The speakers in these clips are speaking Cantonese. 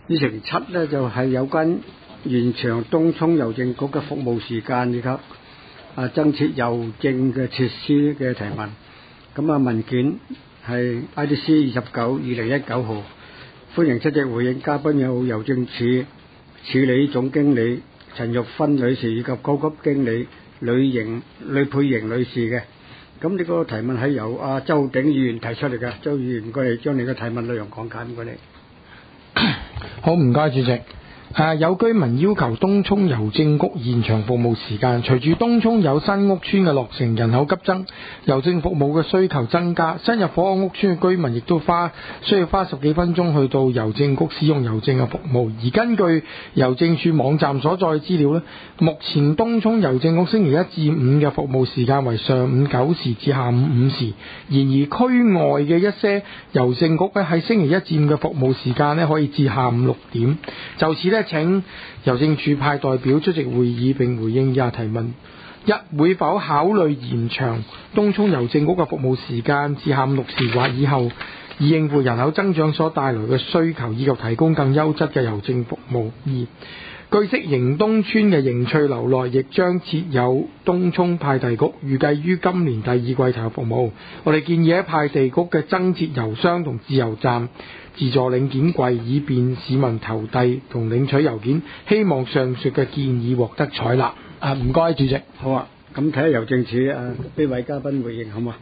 議程7咧就係有關延長東涌郵政局嘅服務時間以及增設郵政嘅設施嘅提問。咁文件係 IDC 29/2019號，歡迎出席回應。嘉賓有郵政處處理總經理陳玉芬女士以及高級經理呂佩瑩女士嘅。咁呢個提問係由周鼎議員提出嚟嘅。周議員，唔該你將你嘅提問內容講解，唔該你。 好，唔該主席。有居民要求東涌郵政局延長服務時間，隨住東涌有新屋邨嘅落成，人口急增，郵政服務嘅需求增加，新入伙屋邨嘅居民亦都需要花10幾分鐘去到郵政局使用郵政嘅服務。而根據郵政署網站所在資料呢，目前東涌郵政局星期1至5嘅服務時間為上午9時至下午5時，然而區外嘅一些郵政局喺星期1至5嘅服務時間可以至下午6點。就此呢，請郵政署派代表出席會議並回應以下提問：一、會否考慮延長東涌郵政局嘅服務時間至下午6時或以後，以應付人口增長所帶來嘅需求，以及提供更優質嘅郵政服務？二、據悉迎東邨嘅迎翠樓內亦將設有東涌派遞局，預計於今年第2季投入服務。我哋建議喺派遞局嘅增設郵箱同自由站、自助領件櫃，以便市民投遞同領取郵件。希望上述嘅建議獲得採納。唔該，主席。 好啊，咁睇下郵政處呢位嘉賓回應好嘛？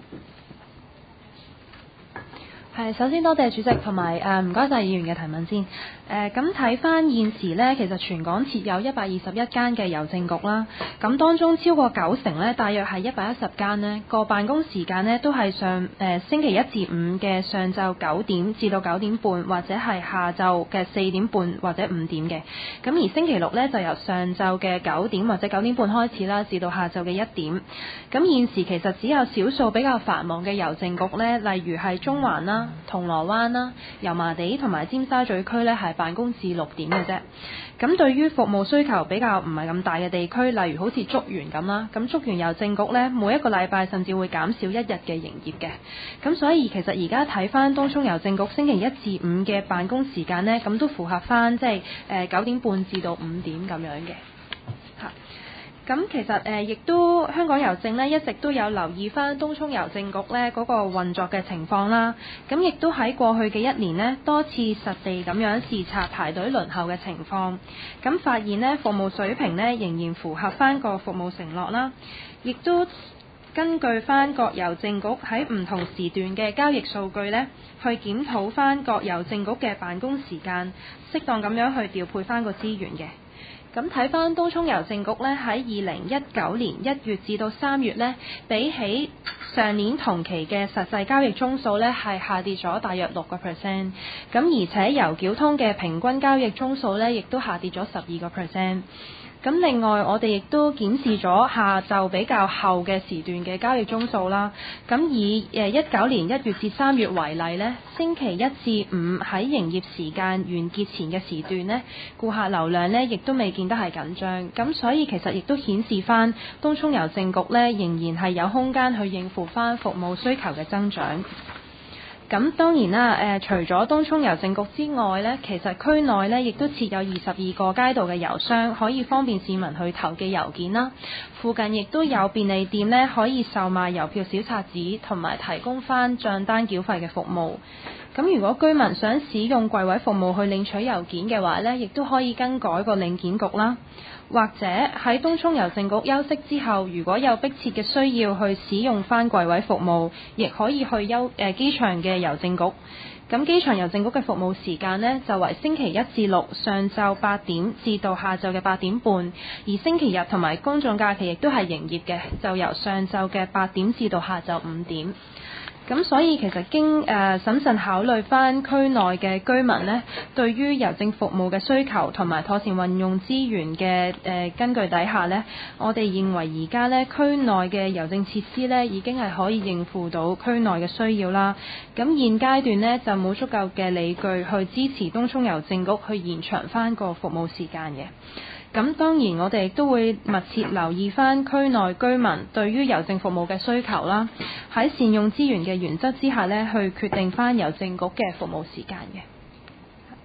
首先多謝主席同埋唔該晒議員嘅提問先。咁睇翻現時呢，其實全港設有121間嘅郵政局啦。咁當中超過90%呢，大約係110間呢個辦公時間呢，都係星期1至5嘅上晝9點至到9點半，或者係下晝嘅4點半或者5點嘅。咁而星期6呢，就由上晝嘅9點或者9點半開始啦，至到下晝嘅1點。咁現時其實只有少數比較繁忙嘅郵政局呢，例如係中環啦、銅鑼灣啦、油麻地同埋尖沙咀區呢，係辦公至6點嘅啫。咁對於服務需求比較唔係咁大嘅地區，例如好似竹園咁啦，咁竹園郵政局呢，每一個禮拜甚至會減少1日嘅營業嘅。咁所以其實而家睇翻東涌郵政局星期1至5嘅辦公時間呢，咁都符合翻即係9點半至到5點咁樣嘅。咁其實亦都香港郵政呢一直都有留意翻東涌郵政局呢嗰個運作嘅情況啦。咁亦都喺過去嘅1年呢，多次實地咁樣視察排隊輪候嘅情況。咁發現呢服務水平呢仍然符合翻個服務承諾啦。亦都根據翻各郵政局喺唔同時段嘅交易數據呢，去檢討翻各郵政局嘅辦公時間，適當咁樣去調配翻個資源嘅。咁睇翻東涌郵政局呢，喺2019年1月至到3月呢，比起上年同期嘅實際交易宗數呢，係下跌咗大約6%。咁而且郵繳通嘅平均交易宗數呢，亦都下跌咗12%。咁另外我哋亦都檢視咗下晝比較後嘅時段嘅交易宗數啦。咁以19年1月至3月為例呢，星期1至5喺營業時間完結前嘅時段呢，顧客流量呢亦都未見得係緊張。咁所以其實亦都顯示翻東涌郵政局呢，仍然係有空間去應付翻服務需求嘅增長。咁當然啦，除咗東涌郵政局之外呢，其實區內呢亦都設有22個街道嘅郵箱，可以方便市民去投寄郵件啦。附近亦都有便利店呢，可以售賣郵票小冊子，同埋提供翻帳單繳費嘅服務。咁如果居民想使用櫃位服務去領取郵件嘅話呢，亦都可以更改個領件局啦。或者喺東涌郵政局休息之後，如果有迫切嘅需要去使用翻櫃位服務，亦可以去機場嘅郵政局。咁機場郵政局嘅服務時間呢，就為星期1至6上晝8點至到下晝嘅8點半，而星期日同埋公眾假期亦都係營業嘅，就由上晝嘅8點至到下晝5點。咁所以其實經審慎考慮翻區內嘅居民呢，對於郵政服務嘅需求同埋妥善運用資源嘅根據底下呢，我哋認為而家呢區內嘅郵政設施呢已經係可以應付到區內嘅需要啦。咁現階段呢就冇足夠嘅理據去支持東涌郵政局去延長翻個服務時間嘅。咁當然我哋亦都會密切留意翻區內居民對於郵政服務嘅需求啦，喺善用資源嘅原則之下呢，去決定翻郵政局嘅服務時間嘅。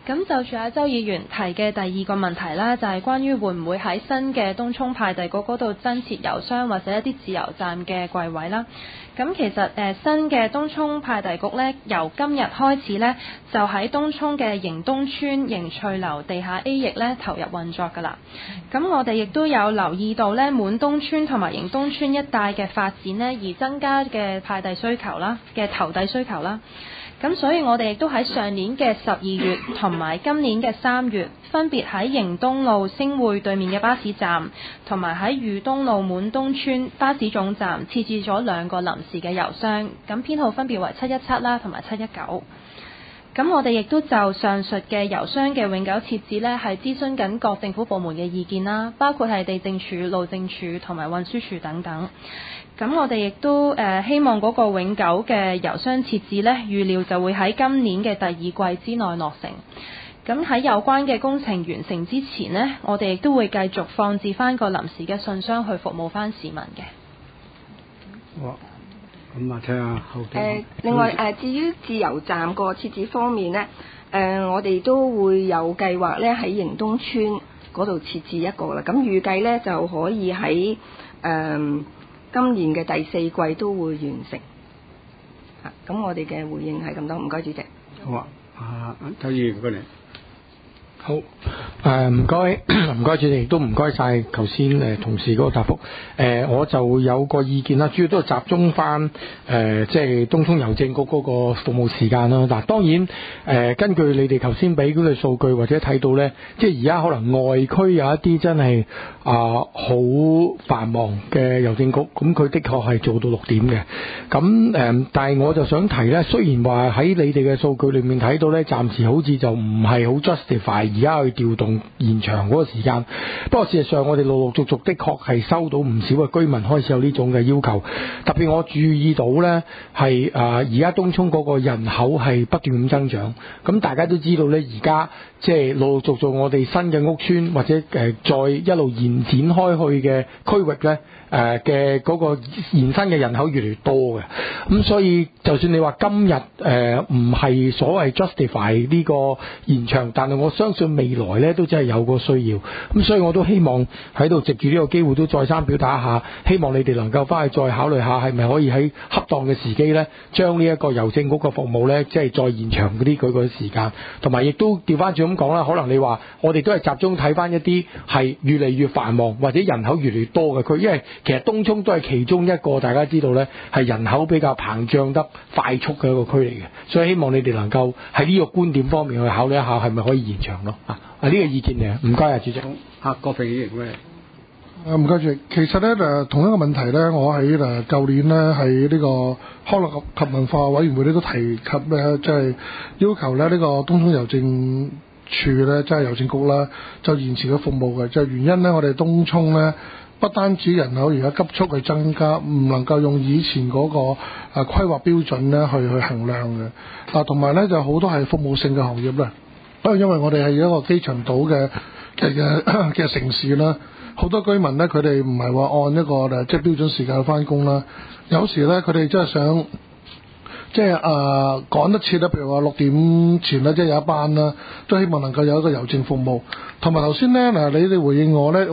咁就住阿周議員提嘅第二個問題啦，就係關於會唔會喺新嘅東涌派遞局嗰度增設郵箱或者一啲自由站嘅櫃位啦。咁其實新嘅東涌派遞局呢，由今日開始呢，就喺東涌嘅迎東村迎翠樓地下 A 翼呢投入運作㗎啦。咁我哋亦都有留意到呢，滿東村同埋迎東村一帶嘅發展呢，而增加嘅派遞需求啦，嘅投遞需求啦。咁所以我哋亦都喺上年嘅12月同埋今年嘅3月，分別喺迎東路星匯對面嘅巴士站，同埋喺裕東路滿東村巴士總站設置咗2個臨時嘅郵箱，咁編號分別為717啦同埋719。咁我哋亦都就上述嘅郵箱嘅永久設置呢，係諮詢緊各政府部門嘅意見啦，包括係地政署、路政署同埋運輸署等等。咁我哋亦都希望嗰個永久嘅郵箱設置呢，預料就會喺今年嘅第二季之內落成。咁喺有關嘅工程完成之前呢，我哋亦都會繼續放置翻個臨時嘅信箱去服務翻市民嘅。 好，咁啊，聽下後邊。 另外至於自由站個設置方面呢，我哋都會有計劃呢喺迎東村嗰度設置一個啦。咁預計呢就可以喺今年嘅第4季都會完成。咁我哋嘅回應係咁多，唔該主席。 好啊，周議員過嚟。 好，唔該主席，亦都唔該晒頭先同事嗰個答覆。我就有個意見啦，主要都係集中翻即係東涌郵政局嗰個服務時間啦。嗱，當然根據你哋頭先俾嗰啲數據或者睇到咧，即係而家可能外區有一啲真係好繁忙嘅郵政局，咁佢的確係做到6點嘅。咁但係我就想提咧，雖然話喺你哋嘅數據裏面睇到咧，暫時好似就唔係好 justify 而家去調動延長嗰個時間，不過事實上我哋陸陸續續的確係收到唔少嘅居民開始有呢種嘅要求，特別我注意到呢係而家東涌嗰個人口係不斷咁增長，咁大家都知道呢，而家即係陸陸續續我哋新嘅屋邨或者再一路延展開去嘅區域呢嘅嗰個延伸嘅人口越嚟越多嘅，咁所以就算你話今日唔係所謂 justify 呢個延長，但係我相信未來咧都真係有個需要，咁所以我都希望喺度藉住呢個機會都再三表達一下，希望你哋能夠翻去再考慮下，係咪可以喺恰當嘅時機咧，將呢一個郵政局嘅服務咧，即係再延長嗰啲佢個時間，同埋亦都調翻轉咁講啦，可能你話我哋都係集中睇翻一啲係越嚟越繁忙或者人口越嚟越多嘅區，因為其實東涌都係其中一個大家知道咧係人口比較膨脹得快速嘅一個區嚟嘅，所以希望你哋能夠喺呢個觀點方面去考慮一下，係咪可以延長咯？呢個意見嚟，唔該啊，主席。 郭平議員喂。 唔該主席，其實咧同一個問題咧，我喺舊年咧喺呢個康樂及文化委員會咧都提及咧，即係要求咧呢個東涌郵政處咧，即係郵政局啦，就延遲嘅服務嘅，就原因咧，我哋東涌咧不單止人口而家急速去增加，唔能夠用以前嗰個規劃標準咧去衡量嘅，同埋咧就好多係服務性嘅行業啦，因為我哋係一個機場島嘅城市啦。好多居民咧，佢哋唔係話按一個即係標準時間去翻工啦。有時咧，佢哋真係想即係趕得切啦，譬如話6點前咧，即係有一班啦，都希望能夠有一個郵政服務。同埋頭先咧嗱，你哋回應我哋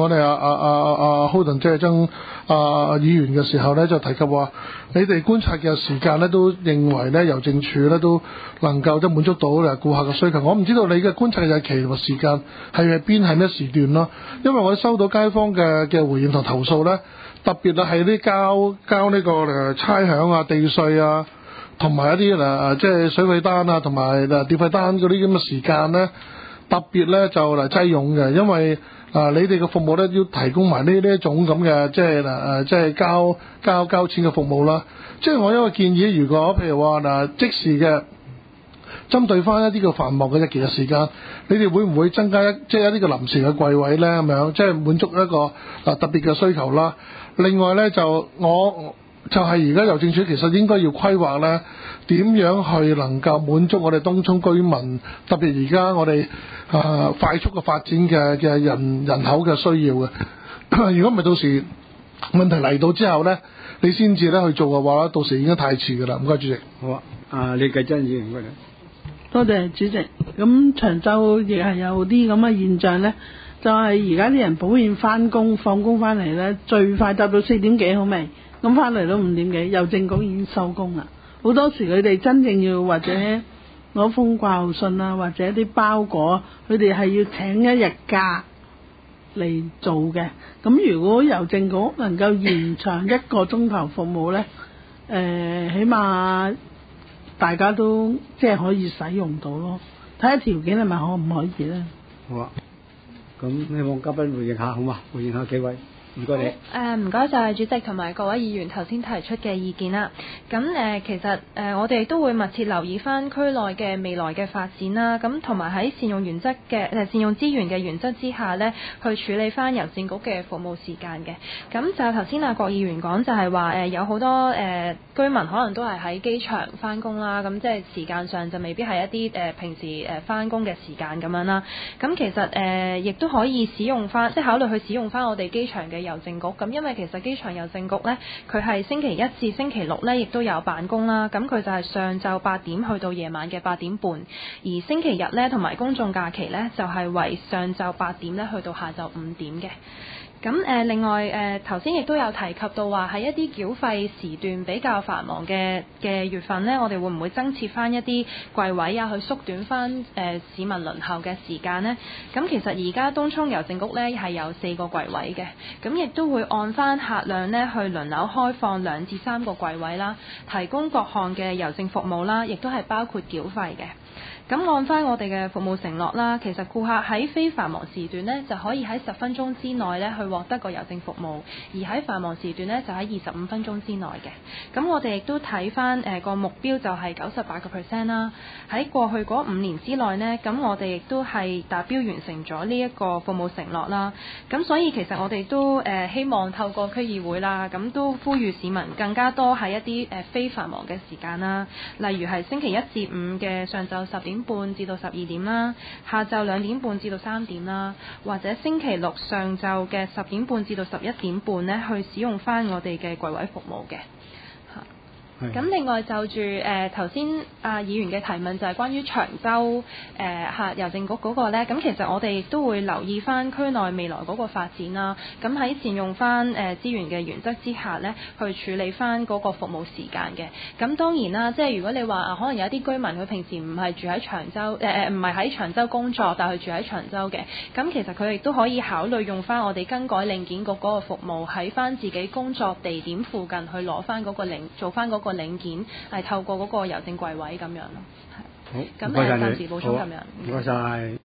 Holden 即係曾議員嘅時候咧，就提及話你哋觀察嘅時間咧，都認為咧郵政處咧都能夠即係滿足到顧客嘅需求。我唔知道你嘅觀察嘅日期同時間係咩時段咯？因為我收到街坊嘅回應同投訴咧，特別係啲交呢個差餉啊、地稅啊，同埋一啲即係水費單啊，同埋電費單嗰啲咁嘅時間咧，特別咧就擠擁嘅，因為你哋嘅服務咧要提供埋呢一種咁嘅即係交錢嘅服務啦。即係我有一個建議，如果譬如話即時嘅針對翻一啲嘅繁忙嘅日期嘅時間，你哋會唔會增加一啲嘅臨時嘅櫃位咧？咁樣即係滿足一個特別嘅需求啦。另外咧就係而家郵政署其實應該要規劃咧，點樣去能夠滿足我哋東涌居民，特別而家我哋快速嘅發展嘅人口嘅需要嘅。如果唔係到時問題嚟到之後咧，你先至咧去做嘅話，到時已經太遲㗎啦。唔該主席。 好啊，李繼珍議員嗰度。 多謝主席。咁長洲亦係有啲咁嘅現象呢，就係而家啲人普遍翻工放工翻嚟呢，最快搭到4點幾好未？咁翻嚟都5點幾，郵政局已經收工啦。好多時佢哋真正要或者攞封掛號信啊，或者啲包裹，佢哋係要請一日假嚟做嘅。咁如果郵政局能夠延長1個鐘頭服務呢，起碼大家都即係可以使用到咯。睇下條件係咪可唔可以呢？ 好啊，咁希望嘉賓回應下好嘛？回應下幾位。唔該你。 唔該晒主席同埋各位議員頭先提出嘅意見啦。咁其實我哋都會密切留意翻區內嘅未來嘅發展啦。咁同埋喺善用原則嘅善用資源嘅原則之下呢，去處理翻郵政局嘅服務時間嘅。咁就頭先郭議員講就係話有好多居民可能都係喺機場翻工啦。咁即係時間上就未必係一啲平時翻工嘅時間咁樣啦。咁其實亦都可以使用翻，即係考慮去使用翻我哋機場嘅郵政局。咁因為其實機場郵政局呢，佢係星期1至星期6呢亦都有辦公啦。咁佢就係上晝8點去到夜晚嘅8點半，而星期日呢，同埋公眾假期呢，就係為上晝8點呢去到下晝5點嘅。咁另外頭先亦都有提及到話喺一啲繳費時段比較繁忙嘅月份呢，我哋會唔會增設翻一啲櫃位啊，去縮短翻市民輪候嘅時間呢？咁其實而家東涌郵政局呢係有4個櫃位嘅，咁亦都會按翻客量呢去輪流開放2至3個櫃位啦，提供各項嘅郵政服務啦，亦都係包括繳費嘅。咁按翻我哋嘅服務承諾啦，其實顧客喺非繁忙時段呢，就可以喺10分鐘之內呢去獲得個郵政服務，而喺繁忙時段呢，就喺25分鐘之內嘅。咁我哋亦都睇翻個目標就係98%啦。喺過去嗰5年之內呢，咁我哋亦都係達標完成咗呢一個服務承諾啦。咁所以其實我哋都希望透過區議會啦，咁都呼籲市民更加多喺一啲非繁忙嘅時間啦，例如係星期1至5嘅上晝10點半至到12點啦，下晝2點半至到3點啦，或者星期6上晝嘅10點半至到11點半呢，去使用翻我哋嘅櫃位服務嘅。咁另外就住頭先議員嘅提問就係關於長洲郵政局嗰個呢，咁其實我哋亦都會留意翻區內未來嗰個發展啦。咁喺善用翻資源嘅原則之下呢，去處理翻嗰個服務時間嘅。咁當然啦，即係如果你話可能有啲居民佢平時唔係住喺長洲唔係喺長洲工作，但係佢住喺長洲嘅，咁其實佢亦都可以考慮用翻我哋更改領件局嗰個服務，喺翻自己工作地點附近去攞翻嗰個做翻嗰個領件，係透過嗰個郵政櫃位咁樣咯。 好， 咁暫時補充咁樣。 唔該晒。